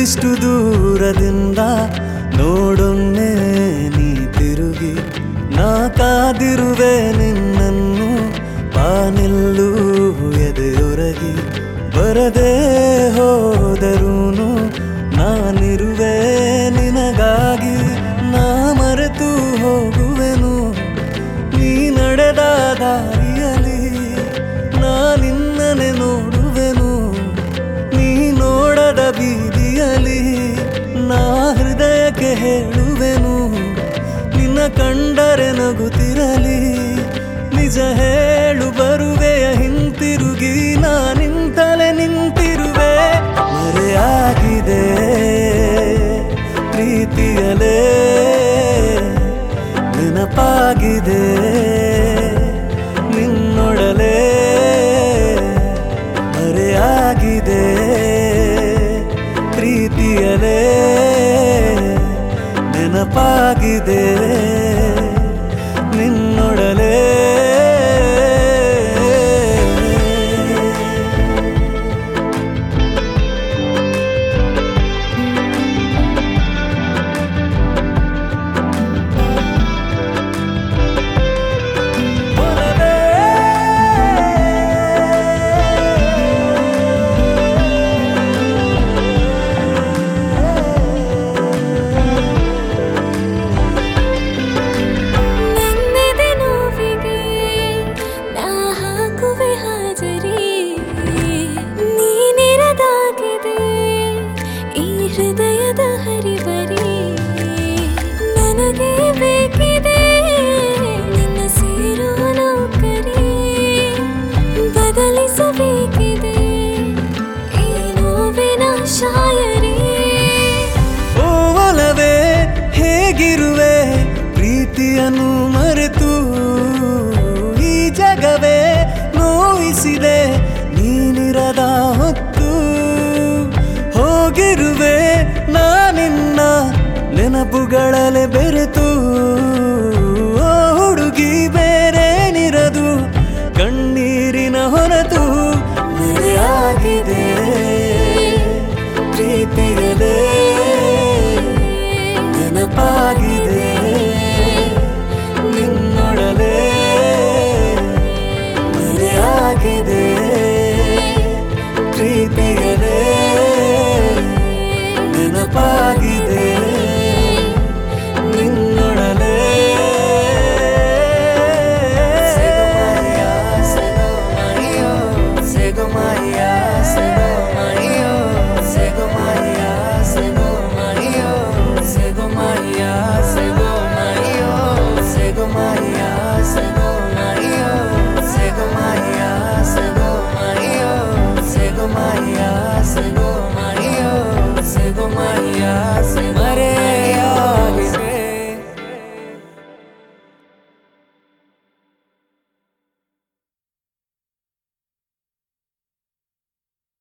ಇಷ್ಟು ದೂರದಿಂದ ನೋಡೊಮ್ಮೆ ನೀ ತಿರುಗಿ ನಾ ಕಾದಿರುವೆ ನಿನ್ನನ್ನು ಬಾನಿಲ್ಲೂ ಎದೆಯೊರಗಿ ಬರದೇ ಹೋದರೂನು ನಾನಿರುವೆ ನಿನಗಾಗಿ ನಾ ಮರೆತು ಹೋಗುವೆನು ನೀ ನಡೆದ ದಾರಿಯಲಿ ನಾ ನಿನ್ನನೆ ನೋಡುವೆನು ನೀ ನೋಡದ ಬೀದಿಯಲಿ ನಾ ಹೃದಯಕ್ಕೆ ಹೇಳುವೆನು ನಿನ್ನ ಕಂಡರೆ ನಗುತ್ತಿರಲಿ ನಿಜ ಹೇಳು ಬರುವೆಯ ಹಿಂತಿರುಗಿ ನಾ ನಿಂತಲೆ ನಿಂತಿರುವೆ ಮರೆಯಾಗಿದೆ ಪ್ರೀತಿಯಲೇ ನೆನಪಾಗಿದೆ ನಿನ್ನೊಡಲೇ ಮರೆಯಾಗಿದೆ ಪ್ರೀತಿಯಲೇ ನೆನಪಾಗಿದೆ ನಿನ್ನೊಡಲೇ ಹೃದಯದ ಹರಿಬರಿ ನನಗೆ ಬೇಕಿದೆ ನಿನ್ನ ಸೇರೋ ನೌಕರಿ ಬದಲಿಸಬೇಕಿದೆ ಈ ನೋವಿನ ಶಾಯರಿ ಓವಲವೇ ಹೇಗಿರುವೆ ಪ್ರೀತಿಯನ್ನು ಮರೆತು ಈ ಜಗವೇ ನೋಯಿಸಿದೆ ನೀನಿರದ ಹೊತ್ತು ಹೋಗಿರುವೆ ನಾನಿನ್ನ ನೆನಪುಗಳಲೆ ಬೆರೆತು